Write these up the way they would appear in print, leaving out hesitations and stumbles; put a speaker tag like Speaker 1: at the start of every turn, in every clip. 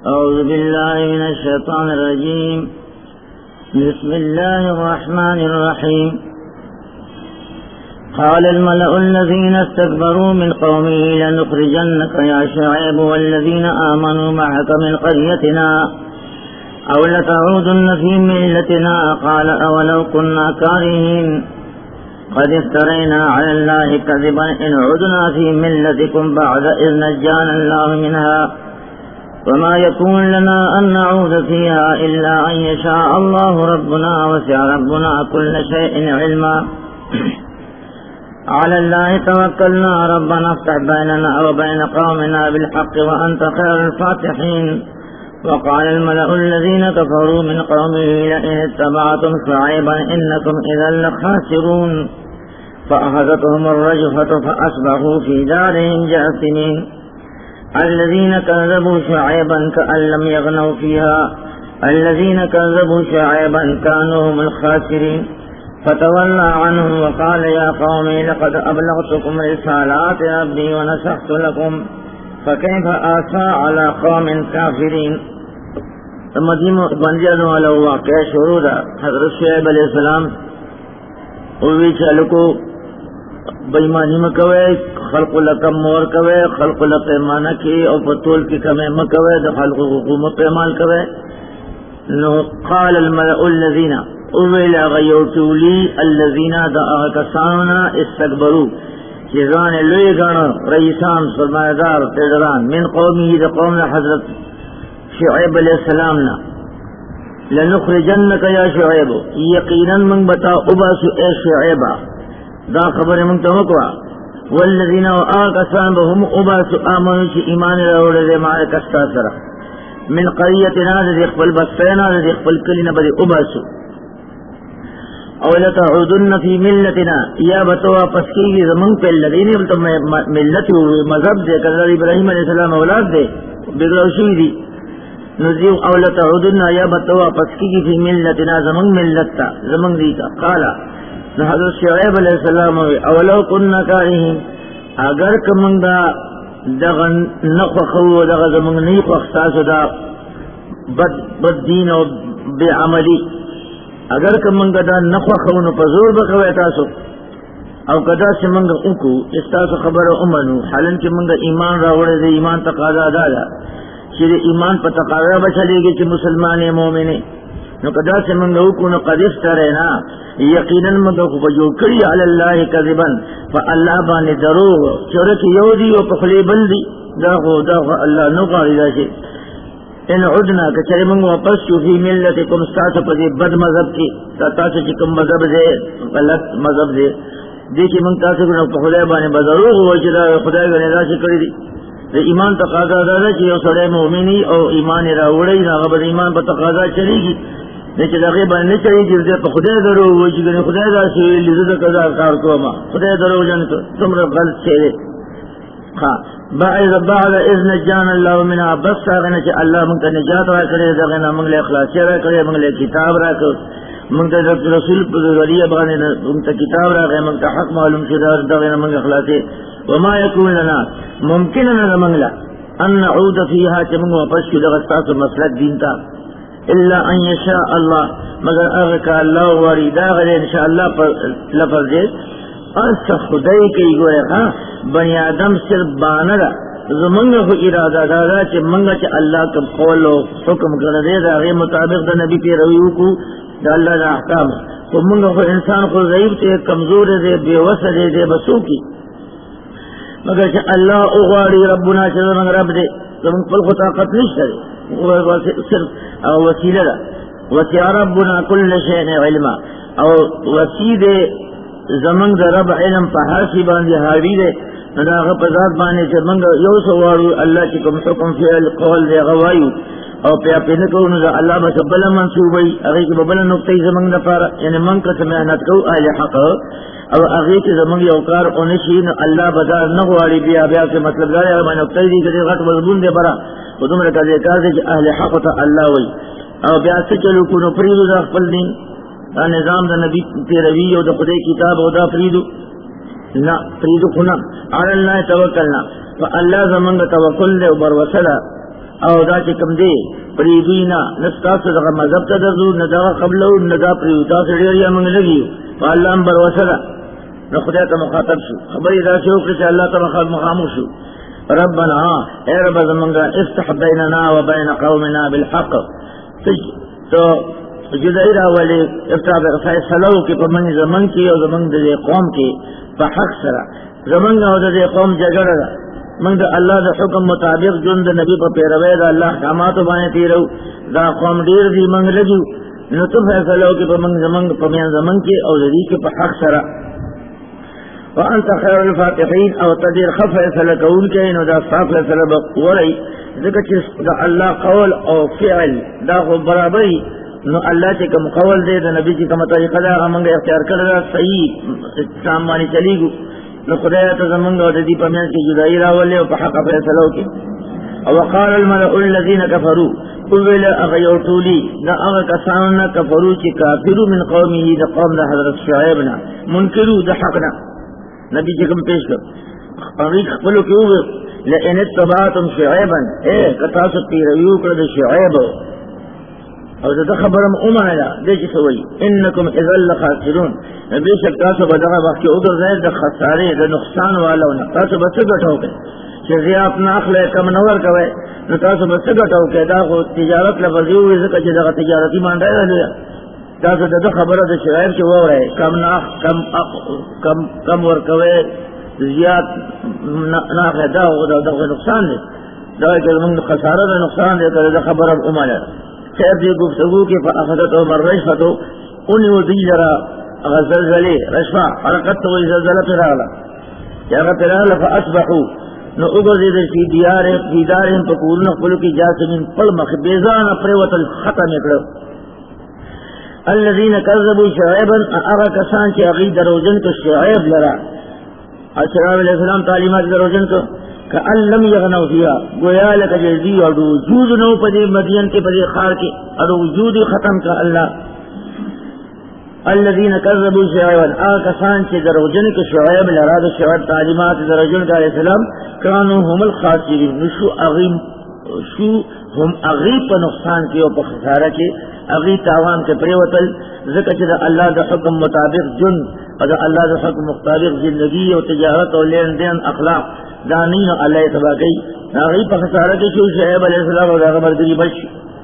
Speaker 1: أعوذ بالله من الشيطان الرجيم. بسم الله الرحمن الرحيم. قال الملأ الذين استكبروا من قومه لنخرجنك يا شعيب والذين آمنوا معك من قريتنا أو لتعودن في ملتنا قال أولو كنا كارهين قد افترينا على الله كذبا إن عدنا في ملتكم بعد إذ نجانا الله منها وما يكون لنا أن نعود فيها إلا أن يشاء الله ربنا وسع ربنا كل شيء علما على الله توكلنا ربنا افتح بيننا وبين قومنا بالحق وأنت خير الفاتحين. وقال الملأ الذين كفروا من قومه لئن اتبعتم شعيبا إنكم إذا لخاسرون فأخذتهم الرجفة فأصبحوا في دارهم جاثمين. الذين كذبوا شعيبا كأن لم يغنوا فيها الذين كذبوا شعيبا كانوا هم الخاسرين فتولى عنهم وقال يا قوم لقد أبلغتكم رسالات ربي ونصحت لكم فكيف آسى على قوم كافرين. مدینہ بنجر والا واقعہ شروع تھا. حضرت شعیب علیہ السلام اوی چالکو بےمانی میں کوے خلق لکم مور کوے خلق لپیمانہ کی اور پتول کی کمے میں کوے تو خلق حکومت پیمان کوے. نو قال الملأ الذین اویلا غیوتولی الذین دعا کسانونا استکبرو چیزان لوی گانا رئیسان سرمایدار تیدران من قومی دا قوم حضرت شعیب علیہ السلام نا لنخرجنک یا شعیب یقینا من بتا اباسو اے شعیبا دا خبر من تمکوا والذین آکسان بهم اباسو آمنو چی ایمان روڑ دے مارے کستا سرا من قریتنا دے اقبل بستینا دے اقبل کلنا بدے اباسو اولا تعودن فی ملتنا یا بتوا پسکی زمان پہ الذین ملتی مذہب دے کذر ابراہیم علیہ السلام اولاد دے بگروشی دی نزیو اولا تعودن یا بتوا پسکی فی ملتنا زمان ملتا زمان دیتا. قالا حضرت شعیب علیہ السلام اولو کننا کارہین اگر کمنگ دا دغن نخوخو دغ زمان نیخ اختاسو دا بد دین و بے عملی اگر که منگا دا نخوخو نو پزور بکوی تاسو او کدا سی منگا اکو استاسو خبر امنو حالن که منگا ایمان راوڑے دے ایمان تقاضا دادا چیز ایمان پا تقاضا بچلے گی چی مسلمان مومنے نو کدا سی منگا اکو نو قدس ترینا یقینا منگا کو بجو کری علی اللہ کذبن فا اللہ بانی دروغ چورک یودی و پخلی بلدی دا خو اللہ نو قاری دا چی ان عدنا کچھرے منگو واپس چو فی ملتکم ستاسو پا دی بد مذہب کی تاسو چکم مذہب دے غلط مذہب دے دیکھی منگ تاسو کنو خدای بانے بدروغ ہو چلا خدای بانے راسی کری دی ایمان تقاضا دادا چی یو سڑے مومنی او ایمان راوڑی ناغبر ایمان پا تقاضا چلی گی لیکن داغی بانے نچلی گی پا خدای دروغ ہو چی کنی خدای دا سی لزد قضا کار کو ما خدای دروغ جان تو تم را غلط چھے بعد اذن جان اللہ منها بس آگنا چا اللہ منگتا نجات را کرے داغینا منگلے اخلاصی را کرے منگلے کتاب را کر منگتا رسول پر ذریعہ بغانے منگتا کتاب را کرے منگتا حق معلوم شدہ داغینا منگ اخلاصی. وما یکون لنا ممکننا منگلا ان نعود فیہا چا منگ واپس کی دغستاس و مسلک دینتا الا ان یشاء اللہ مگر اغکا اللہ واری داغلے انشاءاللہ پر لفظ دے اس خدای کی گوئے خواہ بنی آدم صرف بانرہ زمانگا خو ارادہ دادا چی منگا چی اللہ کم قول و حکم کردے دا غیر مطابق دا نبی پی رویو کو دا اللہ دا احکام خو منگا خو انسان خو ضعیب تے کمزور دے بے وسع دے بسو کی مگر چی اللہ اغواری ربنا چی زمان رب دے زمان قل خو طاقت نشتا دے صرف وسیلہ دا وسیع ربنا کل شئن علما او وسیع زمنگ دا رب علم پا حاسی باندی حاوی دے نداغ پزاد بانے چا منگا یو سوارو اللہ چکم حکم فعل قول دے غوائیو او پیا پینکو ندا اللہ بس بلا منصوبی اغیی کی بلا نکتی زمنگ دا پارا یعنی منگ کس محنت کو اہل حق او اغیی کی زمنگ یوکار اونشین اللہ بدا نغواری بیا بیا کے مطلب دارے اگر میں نکتی دی کدی غط مضبون دے برا و دم رکا دے کار دے چا اہل حق تا اللہ وی او بیا سچلو کنو پریدو دا خپل دین نظام دا نبی تیروی او دا خدای کتاب او دا پریدو نا پریدو خنا علی اللہ توکلنا فاللہ زمانگا توکل دے بر وصلہ او دا چې کوم دی پریدینا نستاسو دغه مذهب ته درځو نه دا قبلو نه دا پریوتا سړي یا موږ لګیو په الله بر وسره نو خدای ته مخاطب شو خبرې دا شو چې الله ته مخامخ شو ربنا اے رب زمانگا افتح بیننا و بین قومنا بالحق تو جدائی راولی افتح فیصلو کی پا منی زمان کی او زمان دے قوم کی پا حق سرا زمانگا او دے قوم جگڑ را من دا اللہ دا حکم مطابق جن دا نبی پا پیروے دا اللہ حکاماتو بانے تیرو دا قوم دیر دی منگ لگو نو تو فیصلو کی پا منگ زمان کی او دی کی پا حق سرا وانت خیر الفاتحین او تدیر خف فیصلہ کون کے نو دا صاف فیصلہ بقولی ذکر چیز دا اللہ قول او فعل دا خو برابری نو اللہ چی کم قول دے دا نبی چی کم طریقہ دا منگا اختیار کردہ صحیح سامانی چلی گو نو خدایت زمانگا و دی پمین کی جدائی راولے و پا حق فیصلہ کی وقال الملأ الذین کفروا قبل اغیوتولی دا اغا کساننا کفروا چی کافروا من قومی دا قوم دا حضرت شعیبنا منکروا دا حقنا نبی جکم پیش کر اغیق خپلو کی اوگو لئن اتباتم شعیبا اے کتاسو پیرویو کرد شعیب او دا خبرم امانا دیچی سوئی انکم اذن لخاسرون بے شک تاسو بدغا وقت اوگر زید دا خسارے دا نقصان والاونا تاسو بسگٹ ہوکے چی زیاد ناخلے کم نور کوئے نو تاسو بسگٹ ہوکے دا خو تجارت لفظیو ویزکا چی دا تجارتی مان رہے لیا تاسو دا خبر دا شعیب چی وہ رہے کم ورکوے زیاد ناخلے دا نقصان دے دا کہ من خسارہ دا نقصان دے دا خبر امانا خیر دی گفتگو کی فاخذت عمر رشفتو انہی دی جرا غزلزلی رشفا حرکت تو زلزلہ پیرالا یا پیرالا فاصبحو نو اگرزید فی دارهم پکورن اقبلو کی جاسمین پلمخ بیزان پریوت الختم اکڑو الذین کذبوا شعیبا اغا کسان چی اغی دروجن کو شعیب لرا شعیب علیہ السلام تعلیمات دروجن کو کأن لم یغنو فیہا گویا لکا جلدی اور وجود نو پدی مدین کے پدی خار کے اور وجود ختم کا اللہ الذین کذبوا شعیبا اغا کسان چی دروجن کو شعیب لرا دو شعیب تعلیمات دروجن کا علیہ السلام کانو هم الخاسرین نشو هم اغیب پا نقصان کی و پا خسارہ کی اغی تاوان کے پریوتل ذکر چیز اللہ دا حکم مطابق جن اور اللہ دا حکم مطابق زندگی و تجارت و لین دین اخلاق دانین و اللہ تبا گئی اغی پا خسارہ کی چیز شعیب علیہ السلام و دا غمردگی بچ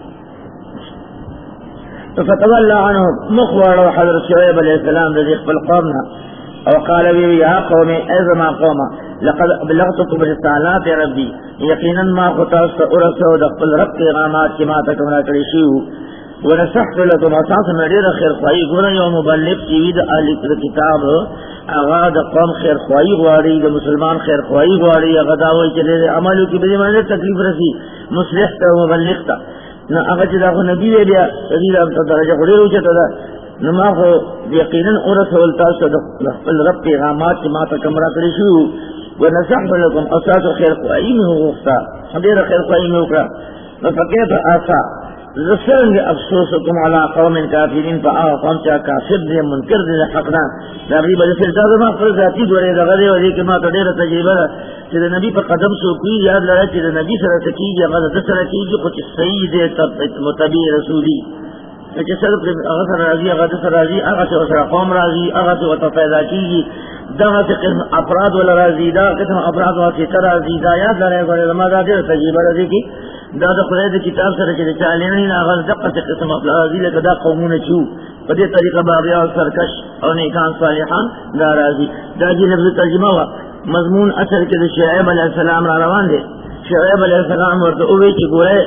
Speaker 1: تو فتواللہ عنہ مخوار و حضرت شعیب علیہ السلام رضیق بالقومنا وقال بي يا قوم اذما قوم لقد ابلغتكم رسالات ربي يقينا ما خطاست ارسل دخل رب پیغامات کی ما تکمنا کریشیو ونصحت لكم اساس مدیر خیر خواہی گورا یوم مبلغ چیوید آلی کتاب اغاد قوم خیر خواہی غواری دا مسلمان خیر خواہی غواری اغداوی چلے عملو کی بدی مانے تکلیف رسی مصلح تا مبلغ تا اغا چیزا خو نبی دے بیا رضی اللہ درجہ خودی روچہ تا دا نما خو یقیناً ارسول تاسو دخل رب پیغامات کی ما تکمرا کریشو ونصحت لكم اساس خیر خواہی میں غفتا حدیر خیر خواہی میں اکرا فکیف آسا رسلن افسوسکم علی قوم کافرین فآغا قوم چا کافر دے منکر دے حقنا تقریبا جسر دا ما فرض ذاتی دورے دا غدے وزی کہ ما تدیر تجربہ دا چیز نبی پر قدم سوکوی یاد لڑا چیز نبی سر سکی یا غد دسر کی جو کچھ صحیح دے متبی رسولی کہ صرف اغسر راضی اغسر راضی اغسر قوم راضی اغسر وتفیدہ کی دا قسم افراد والا راضی دا قسم افراد والا راضی دا یاد لڑا غدے ما دا دیر تجربہ دا کی دا دا خدای دا کتاب سره چې چالي نه آغاز دقه قسم افلاذی لکه دا قومونه چو په دې طریقه باغیا او سرکش او نیکان صالحان دا راضی دا جی لفظ ترجمه وا مضمون اثر کې د شعیب علیہ السلام را روان دي شعیب علیہ السلام ورته وی چې ګوره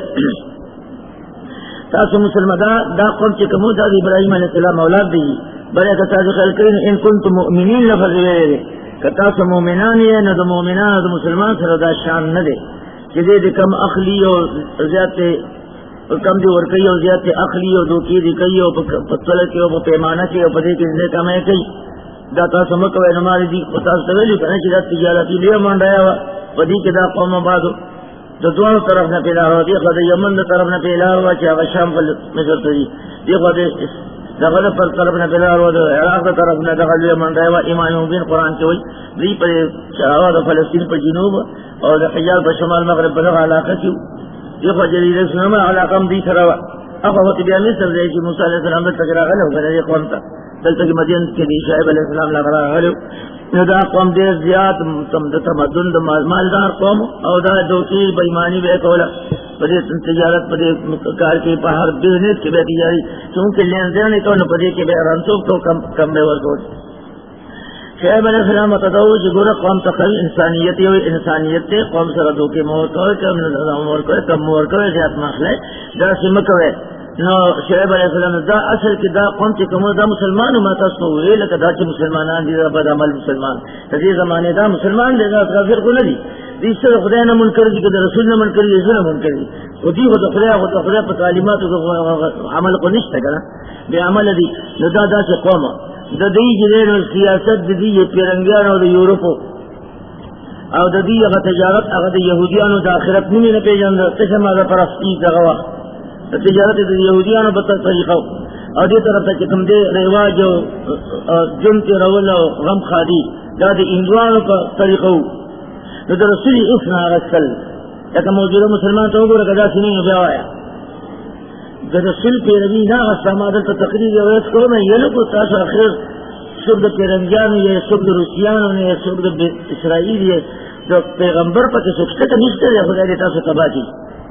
Speaker 1: تاسو مسلمانان دا قوم چې کوم د ابراهیم علیہ السلام اولاد دي بلکې تاسو خلک ان کنتم مؤمنین لفظ ویلي که تاسو مؤمنان یې نه د مؤمنانو د مسلمان سره دا شان نه دي کہ دے کم اخلی اور زیادہ کم دی ورکی اور زیادہ اخلی اور دوکی دی کئی اور پتل کے اور پیمانہ کے اور پدے کے زندے کم ہے کئی داتا سمک و نماری دی پتا سویلی کہنے چی دا تجارتی لیا مانڈایا ہوا پدی کے دا قوم آبادو دا دوانو طرف نہ پیلا ہوا دی خود یمن دا طرف نہ پیلا ہوا چی آغا شام پر مصر تجی دی خود دا غد پر طرف نہ پیلا ہوا دا عراق دا طرف نہ دخل لیا مانڈایا ہوا امام مبین قرآن کے ہوئی دی پر شہوا دا فلسطین پر جنوب اور حجاز پر شمال مغرب بلغ علاقہ کیوں یہ جزیرہ سنما علاقم دی سروا اخوت بیا مصر دے کہ موسی علیہ السلام تکرا غلو کرے قوم تا دلته کې مدین کې دی شعیب علیہ السلام لغرا غلو نو دا قوم ډیر زیات تمدن د مالدار قوم او دا دوی بېمانی به کوله په تجارت په کار کې په هر بزنس کې به تجارت څنګه لین دین نه کوي په دې کې به رانڅو تو کم به ورکول شعیب علیہ السلام تدعو جگور قوم تقل انسانیت یو انسانیت تے قوم سر دو کے مور کوئے کم نظام مور کوئے کم مور کوئے زیاد مخلے دا سمکوئے نو شعیب علیہ السلام دا اصل کی دا قوم چی کمو دا مسلمان ما تصنوئے لکہ دا چی مسلمانان دی دا بد عمل مسلمان تذیر زمانے دا مسلمان دے دا کافر کو ندی دی سر خدای نہ منکر دی کہ رسول نہ منکر دی سر منکر دی او دی خود خدا پر تعلیمات عمل کو نشتا کرا بے عمل دی نو دا سے قوم دا دی جنین سیاست دی پیرنگیان او دا یورپو او دا دی اغا تجارت اغا دا یہودیانو دا آخرت نمی نپیجن دا قسم اغا پرستی دا غوا دا تجارت دا یہودیانو بطر طریقو او دی طرف تا چکم دے رواج و جنت رول و غم خادی دا دا اندوانو پر طریقو دا رسولی افنا غسل لیکن موجود مسلمان تو گو رکا دا سنین بیاوایا دا رسول پیروی نا غسل مادر تا تقریر ویس کرو میں یہ لکو تاسو آخر سب دا پیرنگیانو یا سب دا روسیانو یا سب دا اسرائیل یا دا پیغمبر پا کے سکتے تا نشتے یا خدا دیتا سو تبا کی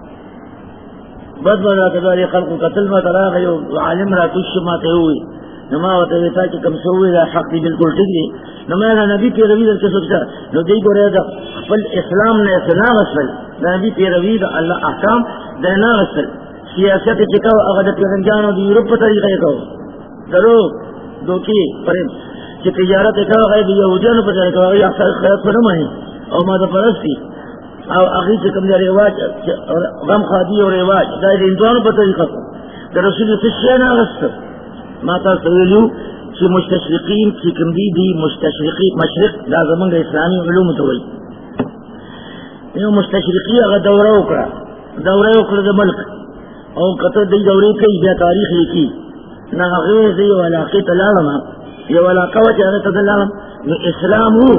Speaker 1: بد بدا تداری خلق قتل ما تراغی و عالم را کش ما تیوئی نما و تیویتا کی کم سوئی دا حق دی بالکل ٹکی نما دا نبی پیروی دا کے سکتا نو دی گو رہا دا فل اسلام نے اسلام اصل دا نبی پیروی دا اللہ احکام دا نا اصل سیاست چکاو اگر دا پیرنگیانو دی یورپ طریقہ کاو درو دوکی پریم چی تجارت اکاو غیر دی یہودیانو پر جانے کاو احساس خیات پر نمانی او مادا پرستی او اغیر چکم دی رواج غم خادی و رواج دا اندوانو پر طریقہ کو دا رسولی تشیانا غستر ماتا سویلیو چی مستشرقین چکم دی مستشرقی مشرق لازمانگا اسلامی علوم تولی یو مستشرقی اگر دورہ اکرا دا ملک او قطر دی دوری کئی بیا تاریخ لکی نا غیر دی یو علاقی تلالما یو علاقہ وچی اگر تدلالم نو اسلام ہو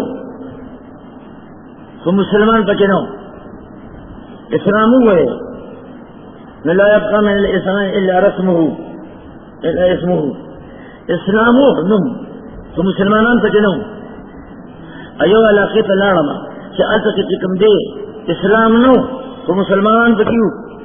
Speaker 1: تو مسلمان پچنو اسلام ہو گئے نو لا یبقى من الاسلام الا رسمه الا اسمه اسلام ہو نم تو مسلمانان پچنو ایو علاقی تلالما چی اتا چکم دے اسلام نو تو مسلمان پچیو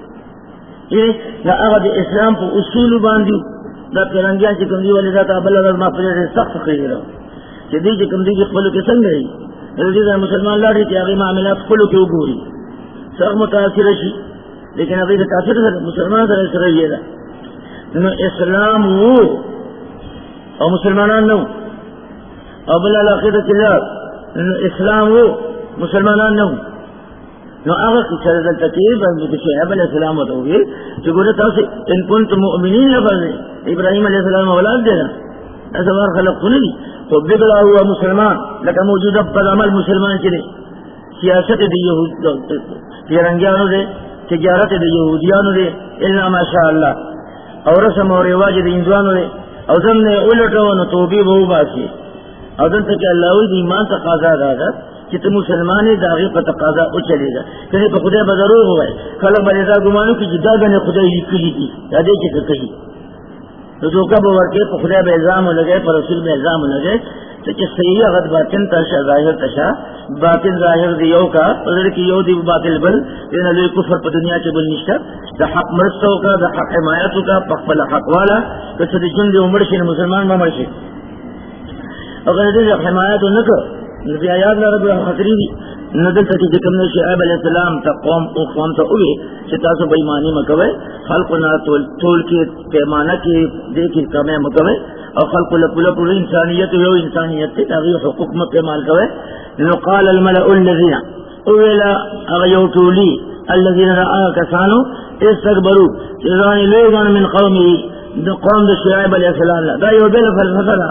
Speaker 1: نہ اگر اسلام کو اصول باندھو دا پیرنگیاں چکم دی والی ذات ابل اگر ما پر سخت خیر رہو کہ دی چکم دی کی خلو کے سنگ رہی رضی دا مسلمان لاڑی کہ اگر معاملات خلو کے گوری سخت متاثر شی لیکن ابھی دا کافر مسلمان سر اس رہی ہے نو اسلام ہو اور مسلمانان نو ابل العقیدہ چلار اسلام ہو مسلمانان نو نو آغا کی چردل تکیب شعیب علیہ السلام وطوگی جو گوڑا تاوسی ان کنت مؤمنین لفظ ابراہیم علیہ السلام اولاد دینا ایسا بار خلق سنی تو بگلا ہوا مسلمان لکا موجودہ پر عمل مسلمان چلے سیاست دی یہود پیرنگیانو دے تجارت دی یہودیانو دے اللہ ماشاءاللہ اور رسم اور رواج دی اندوانو دے او دن نے اولٹو نو توبی بہو باسی او دن تک اللہ ہوئی دی ایمان تقاضا دادا کہ تم مسلمان داغی پر تقاضا او چلے گا کہیں پہ خدا بضرور ہوئے خلق بلیزا گمانو کی جدا گنے خدا ہی کلی تھی یادے چکر کہی تو جو کب ورکے پہ خدا بے الزام لگے پر رسول میں الزام لگے تو کہ صحیح اغد باطن تشا ظاہر تشا باطن ظاہر دیو کا حضر کی یو دی باطل بل دین علی کفر پہ دنیا کے بل نشتر دا حق مرستو کا دا حق حمایتو کا پخبل حق والا کچھ دی جن دی عمرشی مسلمان ممرشی اگر دی حمایتو نکر نبی آیات رب خطری دی ندل تکی جکم نے شعیب علیہ السلام تا قوم تا اوئے چتاسو بیمانی مکوے خلقنا تول کے پیمانہ کی دیکھی کمیں مکوے اور خلق لپو انسانیت یو انسانیت تی تاغیر حقوق مکمال کوے قال الملأ الذین اولا اغیوتولی الذین رآ کسانو استکبرو چیزانی لیگان من قومی قوم دا شعیب علیہ السلام دا یو بل فلسفہ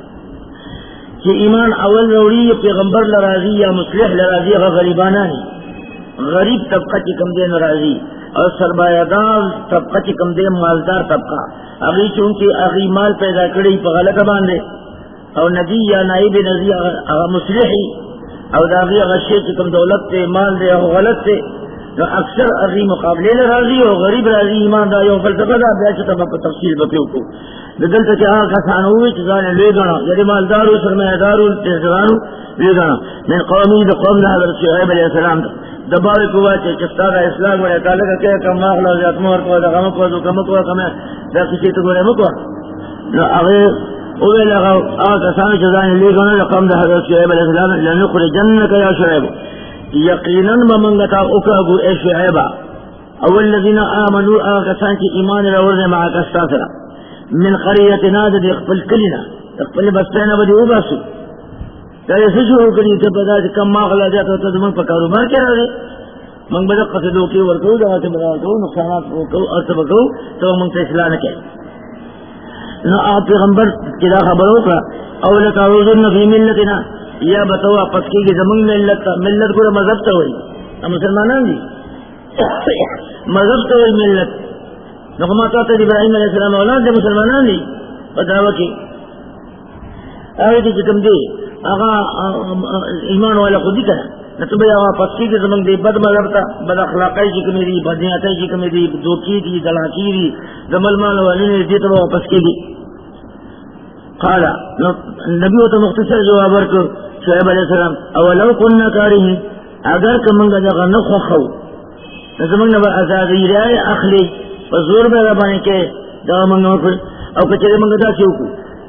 Speaker 1: کہ ایمان اول روڑی پیغمبر لراضی یا مصلح لراضی غریبانہ غریب طبقہ کی کم دے ناراضی اور سرمایہ دار طبقہ کی کم دے مالدار طبقہ اگی چونکہ اگی مال پیدا کری پہ غلط باندھے اور نبی یا نائب نبی مصلحی اور داغی اگر شیخ کی کم دولت تے مال دے غلط تے اکثر اغی مقابلے راضی اور غریب راضی ایمانداری اور فلسفہ دا بیچ تب تفصیل بپیو کو بدل تک کسان ہوئے چیزانے لے گانا یعنی مالدارو سرمایدارو تیزرانو لے گانا من قومی دا قوم دا حضرت شعیب علیہ السلام دبار کوا چستادا اسلام ورے تعلق کہ کم ماغلا ذات مور کو دا غم کو کم کو کم دا کسی تو گرے مکو اغه اوے لگا کسان چیزانے لے گانا لقوم دا حضرت شعیب علیہ السلام لنخرجنک یا شعیب یقینا ممنگتا اکابو اے شعیبا اول الذین آمنوا آکسان کی ایمان راورنے معاک استاثرا من قریتنا دا اقبل کلنا اقبل بستینا بدی اوباسو کہے سجورو کلی تبدا کم ماغلا جاتا تا دمان پا کاروبار کرا رہے منگ بدا قصدو کی ورکو دواتی بداکو نقصانات روکو ارتبکو تو منگ تا اصلاح نکے نا آپ پیغمبر کدا خبرو کا اول تعوذن فی ملتنا یا بتوا پکی کی زمین ملت کو مذہب تو ہوئی مسلمانان دی مذہب تو ہوئی ملت نقمات ابراہیم علیہ السلام اولاد دے مسلمانان دی بداوا کی آئے دی جکم دی آغا ایمان والا خودی کرا نتبہ آغا پکی کی زمین دی بد مذہب تا بد اخلاقی جی کمی دی بدنیاتی جی کمی دی دوکی دی دلاکی دی دمل مال والی نے دیتا وہ پکی دی قال نبی تو مختصر جواب ورکو شعیب علیہ السلام اولو کننا کارہی اگر کمنگا جاگا نخو خو نزمنگا با ازادی رائے اخلی فزور بے ربانے کے دا منگا مکر او کچھرے منگا دا چوکو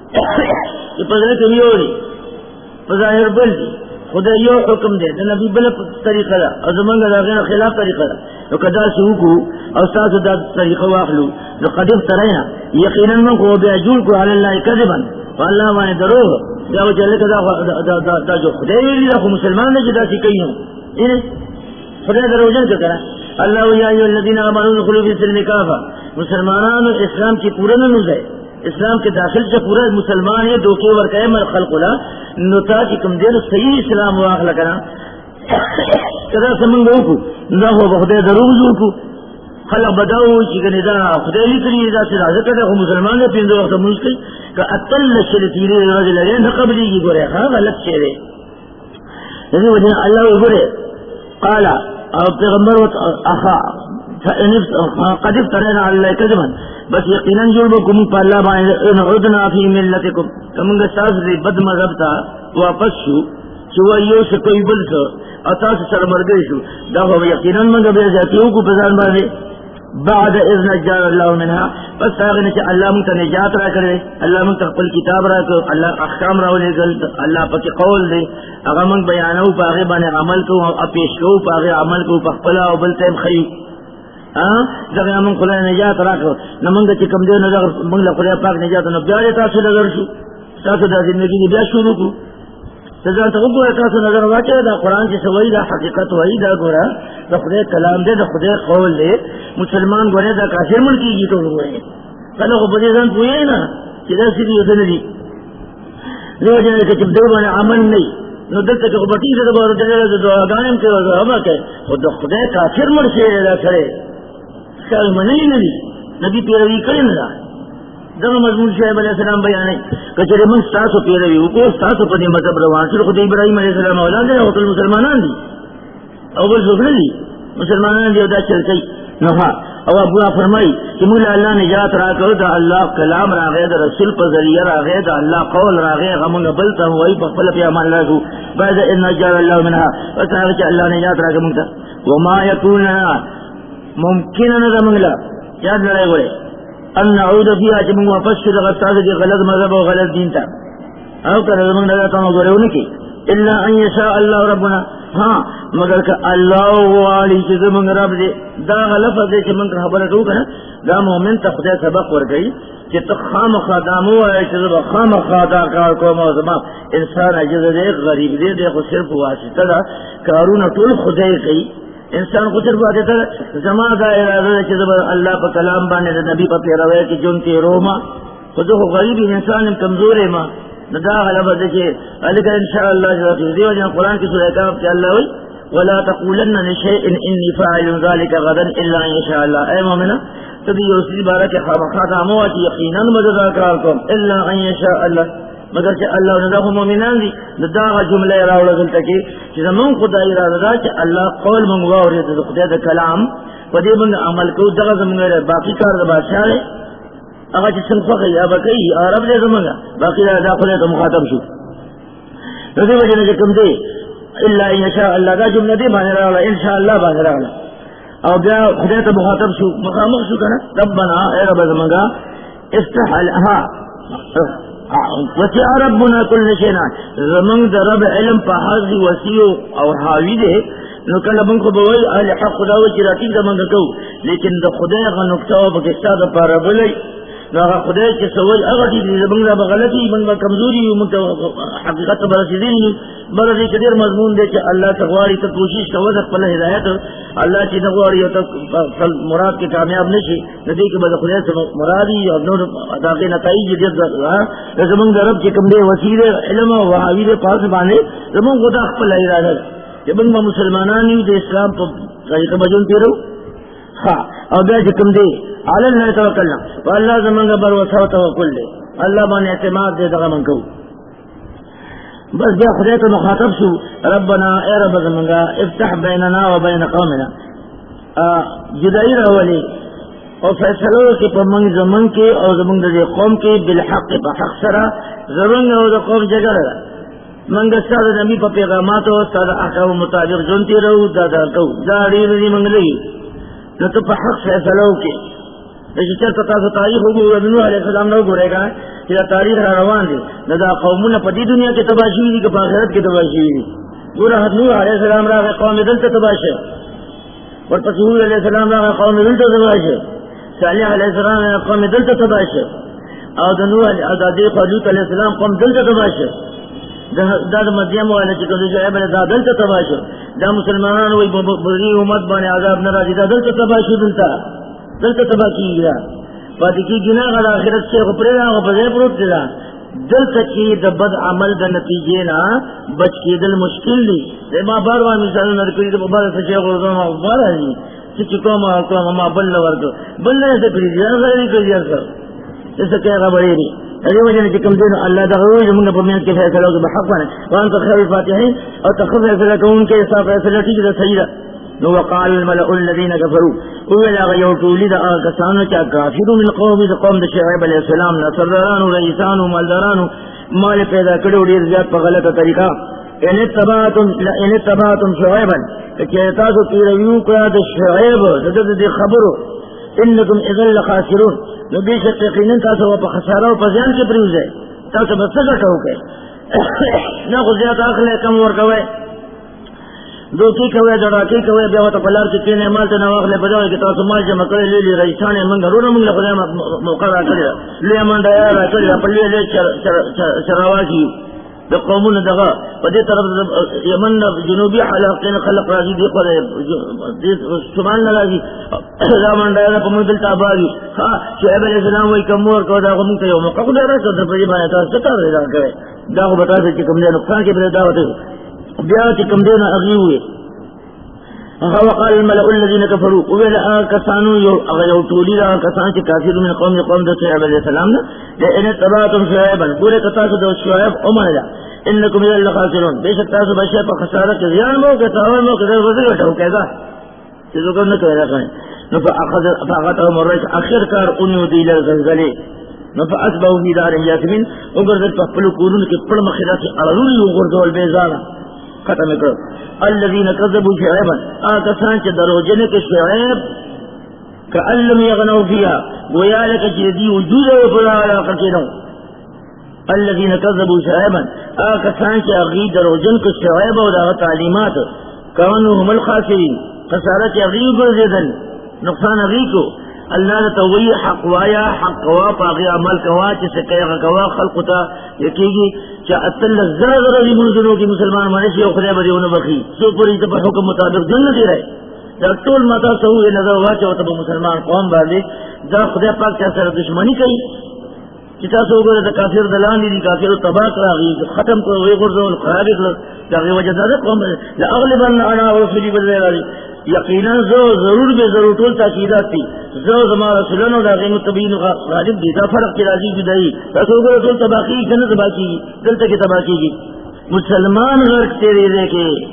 Speaker 1: یہ پذرے کمی ہو رہی فظاہر بل دی خدا یو حکم دے دا نبی بل طریقہ دا او زمنگا دا غیر خلاف طریقہ دا او کدا چوکو او ستاسو دا طریقہ واخلو دا قدف ترہینا یقینا من کو بے جول کو علی اللہ کذبا واللہ وانے دروغ یا وہ چلے دا جو خدای دا خو مسلمان نے جدا سی کئی ہوں انہیں خدای دروجن کیا کرا اللہ یا ایو الذین آمنوا ادخلوا فی السلم کافہ مسلمانان اسلام کی پورا نہ ہے اسلام کے داخل سے پورا مسلمان ہے دو کے ورکہ مر خلق لا نتا کی کم دیر صحیح اسلام واخلا کرا کدا سمنگو کو نہ ہو خدای دروغ کو خلق بداو چی کنی دا خدای کری دا سی رازق دا خو مسلمان نے پیندو وقت مشکل کہ اتل شرطیری رجل لگے نہ قبلی کی گورے ہاں غلط شیرے لیکن وجہ اللہ گورے قالا پیغمبر اخا قد افترنا اللہ کذبا بس یقینا جربکم پا اللہ بانے ان عدنا فی ملتکم کمانگا ساس دی بد مذہب تا واپس شو چوا یو سے کوئی بل سو اتاس سرمرگئی شو دا ہو یقینا منگا بیزاتیوں کو پزان بانے بعد اذ نجار اللہ منها بس تاغنے چا اللہ منتا نجات را کرے اللہ منتا قل کتاب را کرے اللہ احکام را لے گل اللہ پاکی قول دے اگر منگ بیانو پاغی بانے عمل کو اپیش کو پاغی عمل کو پخپلا و بلتیم خیو زغی من قلع نجات را کرے نمانگا چی کم دے نظر منگلا قلع پاک نجات نبیارے تاسو نظر شو تاسو دا زندگی بیا شروع کو تزان تغبو تاسو نظر واچے دا قرآن کی سوئی دا حقیقت ہوئی دا گورا دا خدای کلام دے دا خدای قول دے مسلمان گورے دا کافر ملکی جی تو ہوئے کلو کو بدے زن پوئے نا چیزا سیدی ادن دی لیو جنہ کہ چب دو بانے عمل نہیں نو دلتا کہ بطی سے دبارو جنہ دا دعا گانم کے وزا ہما کہ خود دا خدای کافر ملکی دا سرے سال منلی ندی نبی پیروی کرے نا دغه مضمون شعیب علیہ السلام بیانے کچرے من ستاسو پیروی کو ستاسو پدی مذہب روان چل خود ابراہیم علیہ السلام اولاد ہے ہوتل مسلمانان دی اول سوکنے دی مسلمانان دی ادا چل کئی نوحا او ابوہ فرمائی کہ مولا اللہ نجات را کرو دا اللہ کلام را غیر دا رسول پر ذریعہ را غیر دا اللہ قول را غیر غمونگ بلتا ہوئی پخفل پی امان اللہ کو بعد ان نجار اللہ منها وصحابہ چا اللہ نجات را کرمونگتا وما یکوننا ممکننا دا منگلا یاد لڑے گوڑے ان نعود فيها جمع واپس شد غطاس دی غلط مذہب و غلط دین تا او کر زمان نگاتا مگوڑے ہونے کی الا ان یشاء اللہ ربنا ہاں مگر کہ اللہ والی چیز منگ رب دے دا غلط دے چی منگ خبرت ہو کنا دا مومن تا خدا سبق ور گئی چی تا خام خادامو آئے چیز با خام خادا کار کو موزمہ انسان عجز دے غریب دے خود صرف واسطہ دا کارون طول خدای گئی انسان کو صرف آتے تھا زمان کا ارادہ ہے کہ اللہ پر کلام بانے نبی پر پیروے کی جن کے روما خود کو غریب انسان کمزور ہے ماں ندا غلبہ دیکھے علیکہ انشاءاللہ دیو جہاں قرآن کی سورہ کہا کہ اللہ ہوئی ولا تقولن لشيء اني فاعل ذلك غدا الا ان شاء الله اے مومنہ تبھی اسی بارہ کے خامخا موت یقینا مدد کارکم الا ان شاء الله مگر کہ اللہ نے مومنان دی دا جملہ راول دلتا کہ چې زمون خدای اراده ده چې الله قول مونږ واوري د خدای د کلام په دې باندې عمل کوو. دغه زمونږ باقي کار د بادشاہ دی هغه چې څنګه خوښه یا به کوي عرب دی زمونږ باقي دا خدای ته مخاطب شو. د دې وجه نه چې کوم دی الا ان شاء الله دا جمله دې باندې راغله ان شاء الله باندې راغله او بیا خدای ته مخاطب شو مخامخ شو کنه ربنا اے رب زمونږ افتح لها وسع ربنا كل شيء زمونږ د رب علم په حاضر وسیع او حاوی دی. نو کله موږ به وایي اهل حق خدا و چې راټینګ زمونږ کوو لیکن د خدای هغه نقطه او پکې ستا دپاره بلی نو هغه خدای چې څه وایي هغه دي زمونږ به غلطي موږ به کمزوري یو موږ حقیقت ته به رسېدلي یو. بله دې کې ډېر مضمون دی چې الله ته غواړي ته کوشش کوه د خپله هدایت الله چې نه غواړي او ته مراد کې کامیاب نه شي نو دې کې به د خدای څخه مراد وي او نور د هغې نتایج ډېر زمونږ د رب چې کوم دی وسیع دی علم او وهابي دی په هغې باندې زمونږ خو دا خپله اراده ده چې موږ به مسلمانان یو د اسلام په طریقه به ژوند تېرو او بیا چې کوم دی علی الله توکلنا په الله زمونږ بروسه او توکل دی الله باندې اعتماد دی دغه موږ کوو. بس بیا خدای ته مخاطب شو ربنا اے رب زمونږ افتح بیننا و بین قومنا جدائی راولي او فیصلو کې په موږ زمونږ کې او زمونږ د قوم کې بالحق په حق سره زمونږ او د قوم جګړه ده. منګ ستاسو د نبی په پیغاماتو او ستاسو احکام مطابق ژوند تېرو دا کوو دا ډېر دې موږ لګي نو ته په حق فیصله وکړې. چې چېرته تاسو تاریخ وګورئ د نوح علیه السلام نه وګورئ که چې دا تاریخ را روان دی نو دا قومونه په دې دنیا کې تباه شوي دي که په آخرت کې تباه شوي دي. ګوره نوح علیه السلام راغی قوم یې دلته تباه شه ورپسې هود علیه السلام راغی قوم یې دلته تباه شه صالح علیه السلام قوم یې دلته تباه شه او د نوح او د دې لوط علیه السلام قوم دلته تباه شه. دا د مدین والا چې کوم شعیب علیه دا دلته تباه شو. دا مسلمانان وایي بغي امت باندې عذاب نه راځي دا دلته تباه شو دلته تباه کېږي دا پاتې کېږي نه هغه د آخرت شی خو پرېږده هغه په ځای پروت دی دا دلته کې د بد عمل د نتیجې نه بچ کېدل مشکل دي. ما بار بار مثالونه درکړي د بل څه شی غورځوم او بار راځي چې کوم ما بل نه ورکړو بل نه یې څه کړي دي هغه یې کړي هر څه څه کوي هغه بړې دي دې وجه نه چې کوم دین الله دغه وایي موږ په میان کې فیصله وکړو په حق باندې وانت خیر الفاتحین او تخفف فیصله کوونکې حساب فیصله ټیک ده صحیح ده. نو وقال الملأ الذين كفروا ولا غيروا لذا كسانو چا کافرون من قوم قوم د شعیب علیہ السلام نصرانو رئیسانو مالدارانو مال پیدا کړو ډیر زیات په غلطه طریقه ان تبعتم شعیبا چې تاسو پیروي کړه د شعیب د خبرو انکم اذا لخاسرون نو دې چې یقینا تاسو په خساره او په ځان کې پریوځئ تاسو به څه ګټو کوي نه خو زیات اخلي کم ورکوي دوکي کوي جړاکي کوي بیا ته په لار کې کینې مال ته نه واخلې په ځای کې تاسو مال جمع کړی لې رئیسانه موږ ورونه موږ خدای موقع راکړي لې منډه یا راکړي په لې چرواکي د قومونو دغه په دې طرف یمن جنوبي علاقې خلق راځي دی خو دې شمال نه راځي دا منډه په موږ دلته آبادي ها شعیب علیہ السلام وایي کوم ورکو دا موږ ته یو موقع خدای راځي د په باندې تاسو څه کوي دا خو به تاسو چې کوم نه نقصان کې به دا وته بیا چې کوم دینه اغي وي هغه وقال الملأ الذين كفروا ولا كسانو یو ټولي دا کسان چې کافر من قوم د شعیب علیہ السلام نه ان تبعتم شعیبا ګوره تاسو د شعیب اومنه انکم اذا لخاسرون بشک تاسو بشه په خساره کې ځان مو کې تاوان مو کې ورته وټو کېدا چې څنګه نه کوي راځي نو فاخذ مرج اخر کار اونو دی له زلزلې نو فاصبحوا في دار ياسمين وګرځي په خپل کورونو کې پړ مخیرا چې اړول یو ګرځول به ځاله ختم کړ الذين كذبوا شعيبا کسان چې دروژن کې شعیب کأن لم يغنوا فيها گویا لکه چې دی وجود او په علاقه کې نو الذين كذبوا شعيبا کسان چې هغه دروژن کې شعیب او د تعلیمات كانوا هم الخاسرين خساره چې هغه ګرځیدل نقصان هغه کو الله توي حق وایا حق وا پاغي عمل کوا چې څه کوي کوا خلق ته یکيږي چې اتل زړه دی منځونو کې مسلمان باندې یو خدای به ونه بخي څو پوری ته په حکم مطابق جنت دی راي دا ټول ماته سوې نظر واچو ته مسلمان قوم باندې دا خدای پاک سره دښمنی کوي چې تاسو وګورئ د کافر دلان دي کافر تباہ راغی ختم کوي وي ګرځول خراب کړل دا وجه دا قوم لا اغلبن انا ورسولي بدل یقینا ضرور به ضرور ټول تاکیدات دي زما رسولانو دا غي متبین غالب دي دا فرق کې راځي جدای تاسو وګورئ ټول تباہی کنه تباہی دلته کې تباہی مسلمان غرق تیرې دې کې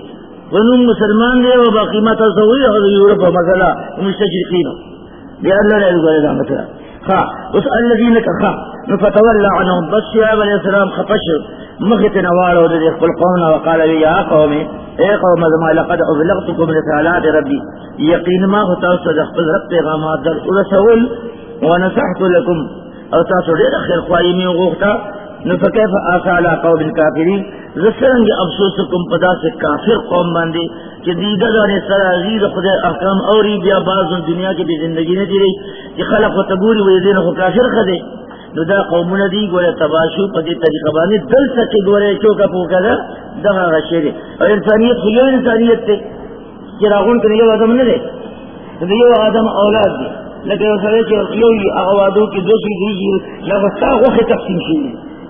Speaker 1: ونم مسلمان دے و باقی ما تصوری اور یورپ و مسئلہ مستشرقین بے اللہ نے رضا اللہ مسئلہ خواہ اس الذین کا نفتولا عنہم بس شعب علیہ السلام خفش مخت نوارو دے اقبل قومنا وقال بی یا قومی اے قوم ازما لقد ابلغتکم رسالات ربی یقین ما خطاست اقبل رب پیغامات در رسول ونصحت لکم او تاسو دیر خیر خواہیمی وغوختا نفکیف آسالا قوم کافرین رسلنگ افسوسکم پدا سے کافر قوم باندے کہ دیدہ دانے سرازیر خدا احکام اوری بیا بعض دنیا کی بھی زندگی نہیں دی کہ خلق و تبوری ویدین خو کافر خدے نو دا قومون دی گویا تباشو پا دی طریقہ باندے دل سکے گویا چوکا پوکا دا دغا غشیرے اور انسانیت خیو انسانیت تے چراغون کنی یو آدم نہ دے تو یو آدم اولاد دی لیکن وہ سرے چو یو اغوادو کی دوسری دیجی لگستا غوخ تقسیم شیئے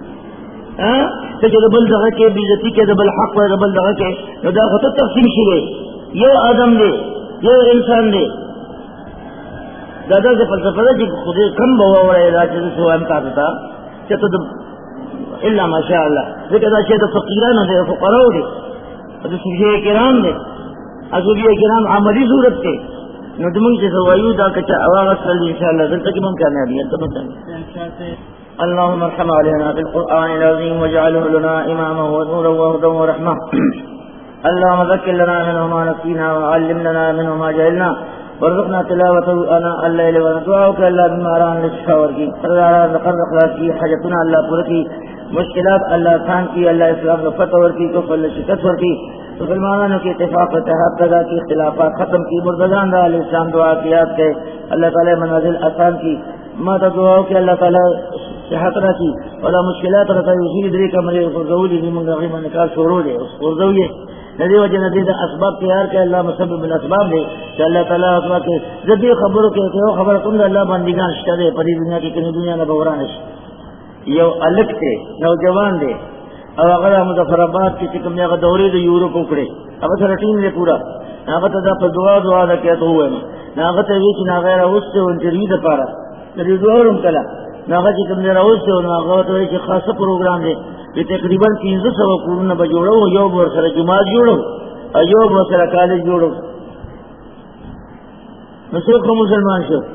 Speaker 1: تو جو دبل دغا کے بیزتی کے دبل حق و دبل دغا کے نو دا خطا تقسیم شیئے یو آدم دے یو انسان دے دادا سے فلسفہ دا جی خود کم بوا ورائے دا چیز سوا امتاز تا چیتا دا اللہ ماشاءاللہ لیکن دا چیتا فقیران دے فقراؤ دے دا صوفیہ کرام دے صوفیہ کرام عملی صورت تے نو دمونگ چیز وایو دا کچا اواغت صلی اللہ انشاءاللہ دلتا کی ممکن ہے انتا ممکن اللهم ارحم علينا بالقرآن العظيم واجعله لنا إماما ونورا وهدى ورحمة اللهم ذكر لنا منه ما نسينا وعلمنا منه ما جهلنا وارزقنا تلاوته آناء الليل ونسوعك إلا بما ران للشاور کی قرر اخلاص کی حاجتنا اللہ پورا کی مشکلات اللہ آسان کی اللہ اسلام کو فتح ورکی کو فل شکست ورکی مسلمانوں کے اتفاق و اتحاد پیدا کی اختلافات ختم کی مردگان دا علیہ السلام دعا کی یاد کے اللہ تعالی منازل آسان کی ماتا دعاؤں کہ اللہ تعالی صحت رکھی اور مشکلات رکھا اسی دری کا مجھے فرزولی بھی منگاہی میں نکال شروع دے اس فرزولی ندی وجہ ندی دا اسباب تیار کے اللہ مسبب بالاسباب دے کہ اللہ تعالیٰ اصباب کے جدی خبروں کے کہ وہ خبر کن اللہ بندگان شتا دے پری دنیا کی کنی دنیا نہ بورانش یو الگ تے نوجوان دے اور اگر مظفر آباد کی چکم نے دوری دے یورپ اکڑے اب سر ٹیم دے پورا ناغت دا پر دعا دا کہتا ہوئے ناغت ویچ ناغیر اس سے انٹرویو دا پارا ندی دعا رم کلا ناغت چکم نے روز سے ناغت ویچ خاص پروگرام دے یہ تقریباً 300 کورونه به جوړو یو بور سره جماعت جوړو یو بور سره کالج جوړو نو څوک مسلمان شو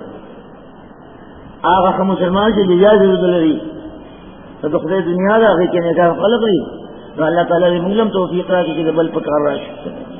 Speaker 1: هغه مسلمان چې اجازه ولري ته د خدای دنیا دا هغه کې نه کار خلق لري نو الله تعالی دې موږ هم توفیق راکړي چې بل په کار راشي